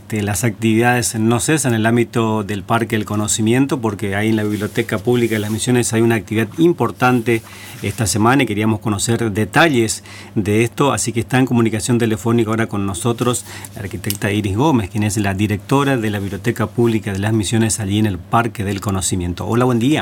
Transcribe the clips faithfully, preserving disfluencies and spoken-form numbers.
este, las actividades no cesan en el ámbito del Parque del Conocimiento, porque ahí en la Biblioteca Pública de las Misiones hay una actividad importante esta semana y queríamos conocer detalles de esto, así que está en comunicación telefónica ahora con nosotros la arquitecta Iris Gómez, quien es la directora de la Biblioteca Pública de las Misiones allí en el Parque del Conocimiento. Hola, buen día.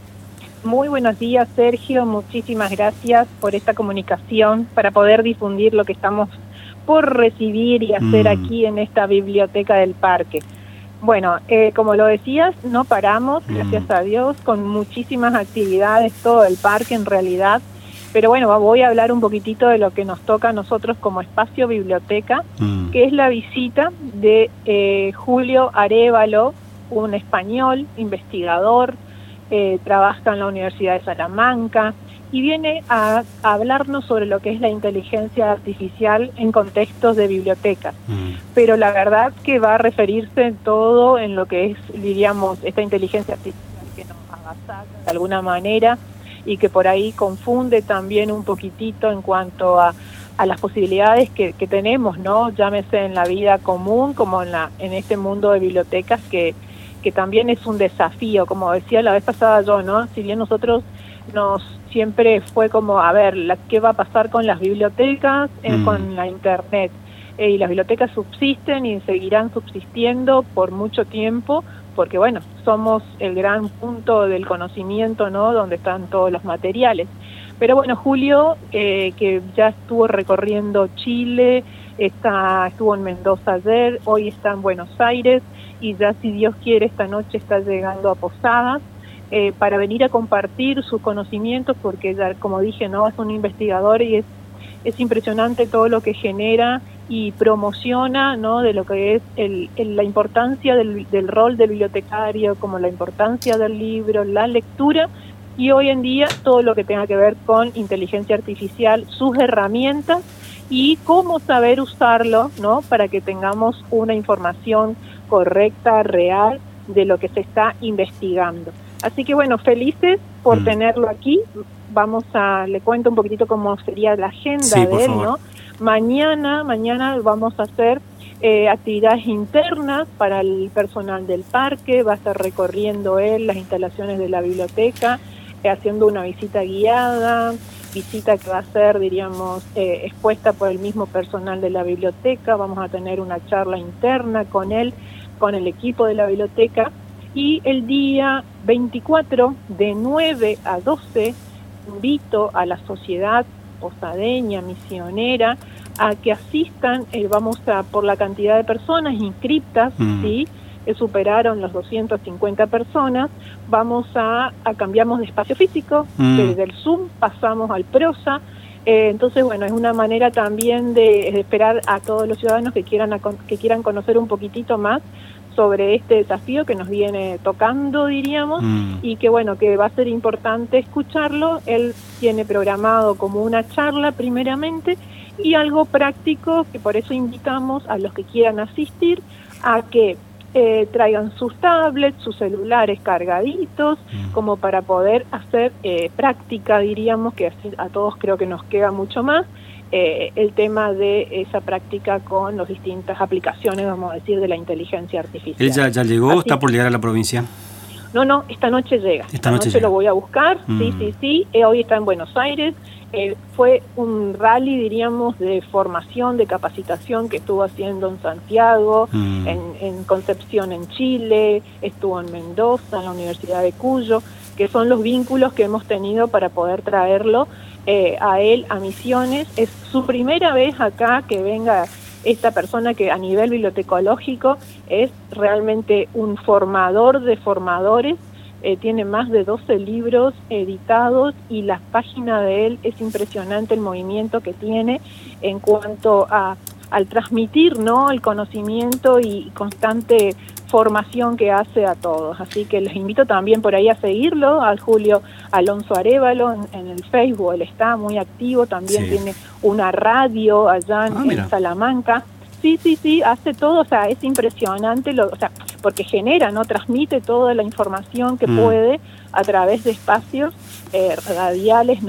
Muy buenos días, Sergio. Muchísimas gracias por esta comunicación para poder difundir lo que estamos por recibir y hacer mm. aquí en esta biblioteca del parque. Bueno, eh, como lo decías, no paramos, mm. gracias a Dios, con muchísimas actividades, todo el parque en realidad. Pero bueno, voy a hablar un poquitito de lo que nos toca a nosotros como espacio biblioteca, mm. que es la visita de eh, Julio Arévalo, un español, investigador, Eh, trabaja en la Universidad de Salamanca y viene a, a hablarnos sobre lo que es la inteligencia artificial en contextos de bibliotecas. Mm. Pero la verdad que va a referirse en todo en lo que es, diríamos, esta inteligencia artificial que nos avasaja de alguna manera y que por ahí confunde también un poquitito en cuanto a, a las posibilidades que, que tenemos, ¿no? Llámese en la vida común como en, la, en este mundo de bibliotecas que que también es un desafío, como decía la vez pasada yo, ¿no? Si bien nosotros nos siempre fue como, a ver, la, ¿qué va a pasar con las bibliotecas, eh, mm. con la internet? Eh, y las bibliotecas subsisten y seguirán subsistiendo por mucho tiempo, porque bueno, somos el gran punto del conocimiento, ¿no? Donde están todos los materiales. Pero bueno, Julio, eh, que ya estuvo recorriendo Chile, está, estuvo en Mendoza ayer, hoy está en Buenos Aires, y ya si Dios quiere esta noche está llegando a Posadas eh, para venir a compartir sus conocimientos, porque ya, como dije, no es un investigador y es es impresionante todo lo que genera y promociona, ¿no? De lo que es el, el, la importancia del, del rol del bibliotecario, como la importancia del libro, la lectura y hoy en día todo lo que tenga que ver con inteligencia artificial, sus herramientas y cómo saber usarlo, ¿no? Para que tengamos una información correcta, real, de lo que se está investigando. Así que bueno, felices por mm. tenerlo aquí. Vamos a, le cuento un poquitito cómo sería la agenda sí, de él, favor. ¿no? Mañana, mañana vamos a hacer eh, actividades internas para el personal del parque, va a estar recorriendo él las instalaciones de la biblioteca, eh, haciendo una visita guiada, visita que va a ser, diríamos, eh, expuesta por el mismo personal de la biblioteca. Vamos a tener una charla interna con él, con el equipo de la biblioteca, y el día veinticuatro de nueve a doce invito a la sociedad posadeña, misionera, a que asistan, eh, vamos a, por la cantidad de personas inscriptas, mm. ¿sí? que superaron los doscientas cincuenta personas, vamos a, a cambiamos de espacio físico, mm. desde el Zoom pasamos al Prosa. Eh, entonces, bueno, es una manera también de, de esperar a todos los ciudadanos que quieran, a, que quieran conocer un poquitito más sobre este desafío que nos viene tocando, diríamos, mm. y que bueno, que va a ser importante escucharlo. Él tiene programado como una charla primeramente y algo práctico, que por eso invitamos a los que quieran asistir a que eh, traigan sus tablets, sus celulares cargaditos, mm. como para poder hacer eh, práctica, diríamos, que así a todos creo que nos queda mucho más. Eh, el tema de esa práctica con las distintas aplicaciones, vamos a decir, de la inteligencia artificial. ¿Él ya, ya llegó o está por llegar a la provincia? No, no, esta noche llega. Esta, esta noche, noche lo voy a buscar, mm. sí, sí, sí. Eh, hoy está en Buenos Aires. Eh, fue un rally, diríamos, de formación, de capacitación que estuvo haciendo en Santiago, mm. en, en Concepción en Chile, estuvo en Mendoza, en la Universidad de Cuyo, que son los vínculos que hemos tenido para poder traerlo Eh, a él a Misiones. Es su primera vez acá que venga esta persona que a nivel bibliotecológico es realmente un formador de formadores, eh, tiene más de doce libros editados y la página de él es impresionante el movimiento que tiene en cuanto a al transmitir, ¿no?, el conocimiento y constante formación que hace a todos. Así que les invito también por ahí a seguirlo, al Julio Alonso Arévalo en, en el Facebook. Él está muy activo, también sí. tiene una radio allá en, ah, en Salamanca. Sí, sí, sí, hace todo, o sea, es impresionante, lo, o sea, porque genera, ¿no?, transmite toda la información que mm. puede a través de espacios eh, radiales, ¿no?,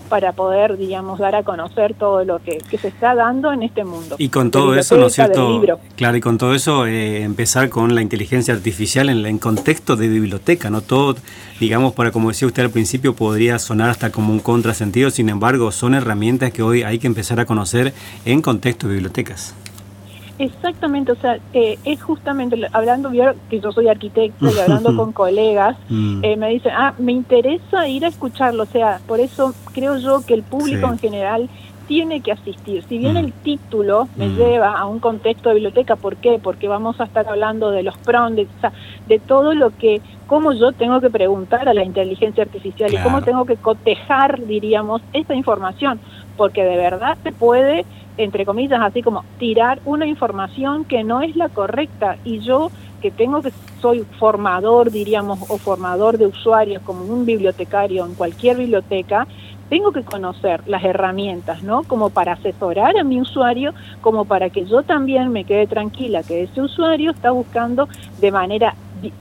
para poder, digamos, dar a conocer todo lo que, que se está dando en este mundo. Y con todo eso, ¿no es cierto? Claro, y con todo eso eh, empezar con la inteligencia artificial en, en contexto de biblioteca, ¿no? Todo, digamos, para como decía usted al principio, podría sonar hasta como un contrasentido, sin embargo, son herramientas que hoy hay que empezar a conocer en contexto de bibliotecas. Exactamente, o sea, eh, es justamente, hablando, que yo soy arquitecta y hablando con colegas, eh, me dicen, ah, me interesa ir a escucharlo, o sea, por eso creo yo que el público sí. en general tiene que asistir. Si bien mm. el título me mm. lleva a un contexto de biblioteca, ¿por qué? Porque vamos a estar hablando de los prompts, de, o sea, de todo lo que, cómo yo tengo que preguntar a la inteligencia artificial claro. y cómo tengo que cotejar, diríamos, esa información, porque de verdad se puede, entre comillas, así como tirar una información que no es la correcta, y yo que tengo que, soy formador, diríamos, o formador de usuarios como un bibliotecario en cualquier biblioteca, tengo que conocer las herramientas, ¿no? Como para asesorar a mi usuario, como para que yo también me quede tranquila que ese usuario está buscando de manera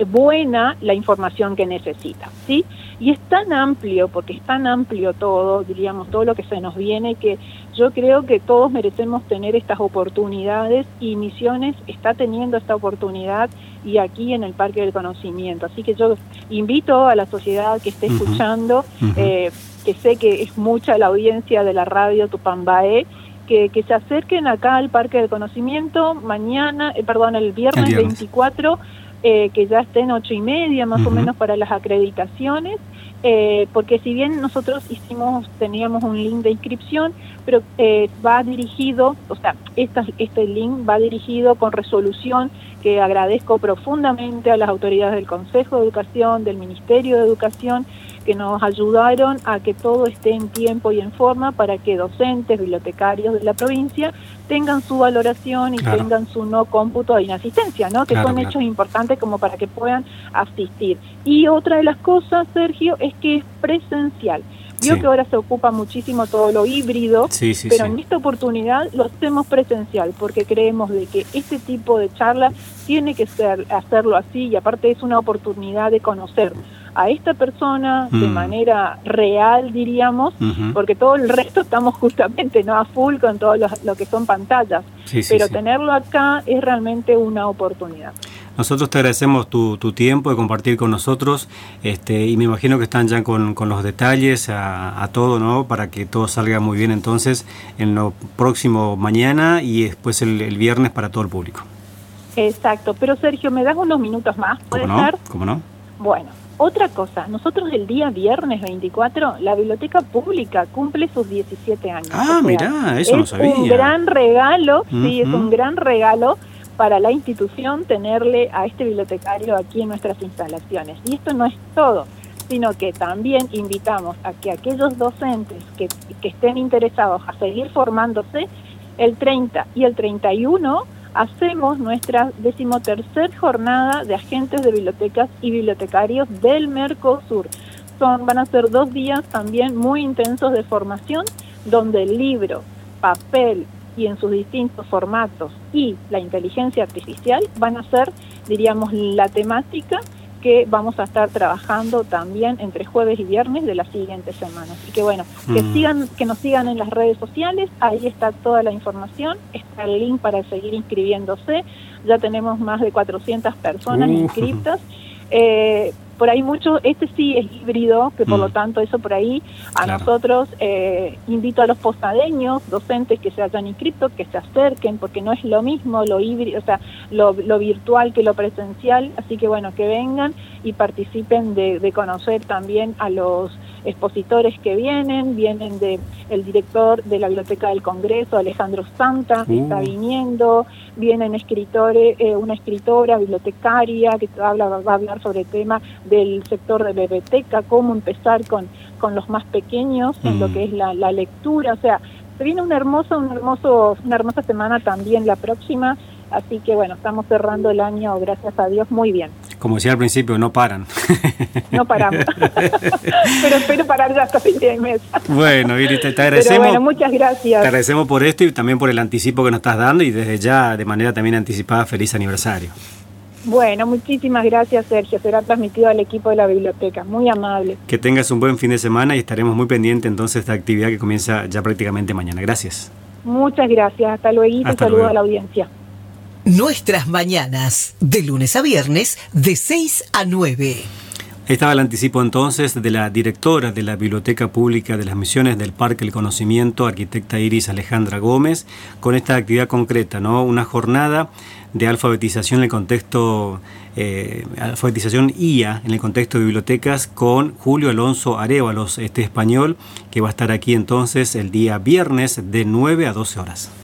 buena la información que necesita, ¿sí? Y es tan amplio, porque es tan amplio todo, diríamos, todo lo que se nos viene, que yo creo que todos merecemos tener estas oportunidades, y Misiones está teniendo esta oportunidad, y aquí en el Parque del Conocimiento. Así que yo invito a la sociedad que esté uh-huh. escuchando, uh-huh. Eh, que sé que es mucha la audiencia de la radio Tupambaé, que, que se acerquen acá al Parque del Conocimiento mañana, eh, perdón, el viernes, el viernes. veinticuatro, eh, que ya estén ocho y media más uh-huh. o menos para las acreditaciones, eh, porque si bien nosotros hicimos, teníamos un link de inscripción, pero eh, va dirigido, o sea, esta, este link va dirigido con resolución, que agradezco profundamente a las autoridades del Consejo de Educación, del Ministerio de Educación, que nos ayudaron a que todo esté en tiempo y en forma para que docentes, bibliotecarios de la provincia tengan su valoración y claro. tengan su no cómputo de inasistencia, ¿no? Que claro, son claro. hechos importantes como para que puedan asistir. Y otra de las cosas, Sergio, es que es presencial. Vio sí. que ahora se ocupa muchísimo todo lo híbrido, sí, sí, pero sí. en esta oportunidad lo hacemos presencial, porque creemos de que este tipo de charlas tiene que ser hacerlo así, y aparte es una oportunidad de conocer a esta persona mm. de manera real, diríamos, uh-huh. porque todo el resto estamos justamente no a full con todo lo, lo que son pantallas, sí, sí, pero sí. tenerlo acá es realmente una oportunidad. Nosotros te agradecemos tu, tu tiempo de compartir con nosotros, este, y me imagino que están ya con, con los detalles a, a todo, ¿no? Para que todo salga muy bien entonces en lo próximo mañana y después el, el viernes para todo el público. Exacto, pero Sergio, ¿me das unos minutos más? ¿Puede ¿Cómo no? ser? ¿Cómo no? Bueno, otra cosa, nosotros el día viernes veinticuatro, la Biblioteca Pública cumple sus diecisiete años. Ah, o sea, mirá, eso no sabía. Es un gran regalo, uh-huh. sí, es un gran regalo para la institución tenerle a este bibliotecario aquí en nuestras instalaciones. Y esto no es todo, sino que también invitamos a que aquellos docentes que, que estén interesados a seguir formándose, el treinta y el treinta y uno hacemos nuestra decimotercer jornada de agentes de bibliotecas y bibliotecarios del Mercosur. Son, van a ser dos días también muy intensos de formación, donde el libro, papel y en sus distintos formatos y la inteligencia artificial van a ser, diríamos, la temática que vamos a estar trabajando también entre jueves y viernes de las siguientes semanas. Así que bueno, que mm. sigan, que nos sigan en las redes sociales, ahí está toda la información, está el link para seguir inscribiéndose, ya tenemos más de cuatrocientas personas uh. inscritas, eh, por ahí mucho, este sí es híbrido, que por mm. lo tanto eso por ahí a claro. nosotros, eh, invito a los posadeños, docentes que se hayan inscrito, que se acerquen, porque no es lo mismo lo híbrido, o sea, lo, lo virtual que lo presencial, así que bueno, que vengan y participen de, de conocer también a los expositores que vienen, vienen de el director de la Biblioteca del Congreso, Alejandro Santa, que uh. está viniendo, vienen escritores, eh, una escritora bibliotecaria que habla, va a hablar sobre el tema del sector de biblioteca, cómo empezar con, con los más pequeños en mm. lo que es la, la lectura, o sea, se viene una hermosa, un hermoso, una hermosa semana también la próxima, así que bueno, estamos cerrando el año, gracias a Dios, muy bien. Como decía al principio, no paran. No paramos. Pero espero parar ya hasta fin de mes. Bueno, Iris, te, te agradecemos. Pero bueno, muchas gracias. Te agradecemos por esto y también por el anticipo que nos estás dando y desde ya, de manera también anticipada, feliz aniversario. Bueno, muchísimas gracias, Sergio. Será transmitido al equipo de la biblioteca. Muy amable. Que tengas un buen fin de semana y estaremos muy pendientes entonces de esta actividad que comienza ya prácticamente mañana. Gracias. Muchas gracias. Hasta luego y saludos a la audiencia. Nuestras mañanas, de lunes a viernes, de seis a nueve. Ahí estaba el anticipo entonces de la directora de la Biblioteca Pública de las Misiones del Parque El Conocimiento, arquitecta Iris Alejandra Gómez, con esta actividad concreta, ¿no? Una jornada de alfabetización en el contexto, eh, alfabetización I A en el contexto de bibliotecas con Julio Alonso Arévalos, este español, que va a estar aquí entonces el día viernes de nueve a doce horas.